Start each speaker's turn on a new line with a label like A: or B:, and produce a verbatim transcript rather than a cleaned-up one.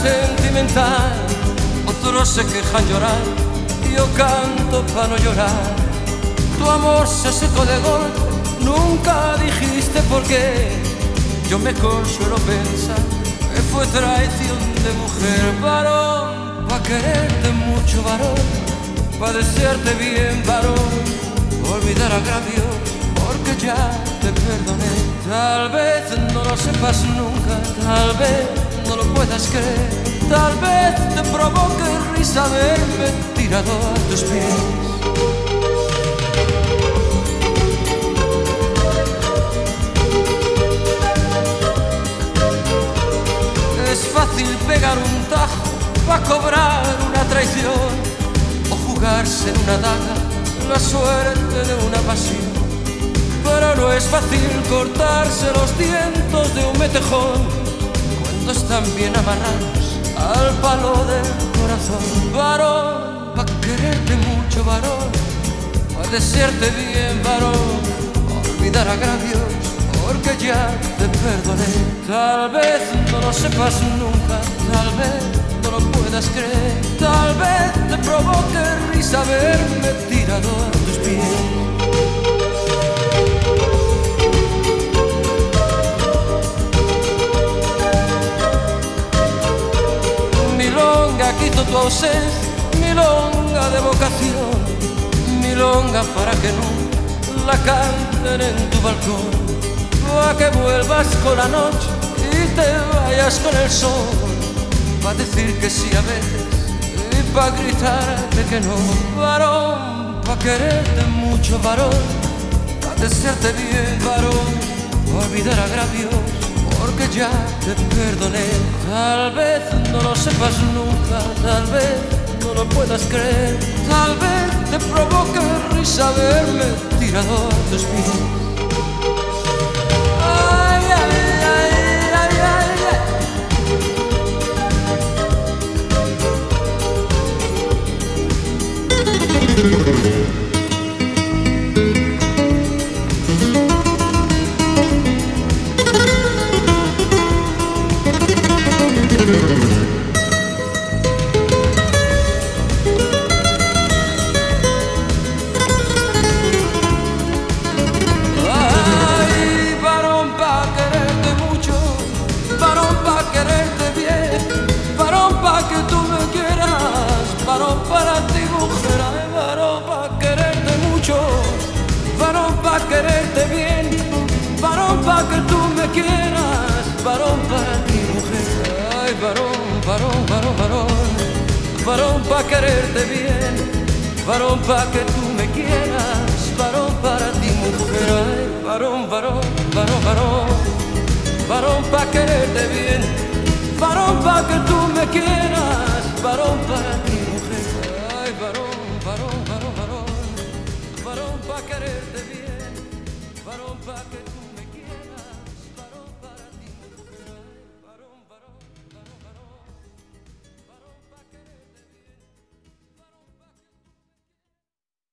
A: sentimental, otros se quejan llorar, yo canto pa' no llorar. Tu amor se secó de golpe, nunca dijiste por qué. Yo me consuelo pensar que fue traición de mujer. Varón, pa' quererte mucho, varón, pa' desearte bien, varón, olvidar agravios, porque ya te perdoné. Tal vez no lo sepas nunca, tal vez no lo puedas creer, tal vez te provoque risa verme tirado a tus pies. Es fácil pegar un tajo pa' cobrar una traición, o jugarse en una daga la suerte de una pasión. Pero no es fácil cortarse los dientes de un metejón cuando están bien amarrados al palo del corazón. Varón, pa' quererte mucho, varón, pa' desearte bien, varón, olvidar agravios, porque ya te perdoné. Tal vez no lo sepas nunca, tal vez no lo puedas creer, tal vez te provoque risa verme tirado a tus pies. Milonga quito tu ausencia, milonga de vocación, milonga para que no la canten en tu balcón, pa' que vuelvas con la noche y te vayas con el sol, pa' decir que sí a veces y pa' gritarte que no. Varón, pa' quererte mucho, varón, pa' desearte bien, varón, olvidar agravios, porque ya te perdoné. Tal vez no lo sepas nunca, tal vez no lo puedas creer, tal vez te provoque risa verme tirado a tus pies. Ay, ay, ay, ay, ay, ay. Ay, varón, pa' quererte mucho, varón, pa' quererte bien, varón, pa' que tú me quieras, varón, para ti mujer. Ay, varón, pa' quererte mucho, varón, pa' quererte bien, varón, pa' que tú me quieras, varón, para ti mujer. Ay, varón, varón, varón, varón, varón, pa' quererte bien, varón, pa' que tú me quieras, varón, para ti mujer. Ay, varón, varón, varón, varón, varón, pa' quererte bien, varón, pa' que tú me quieras,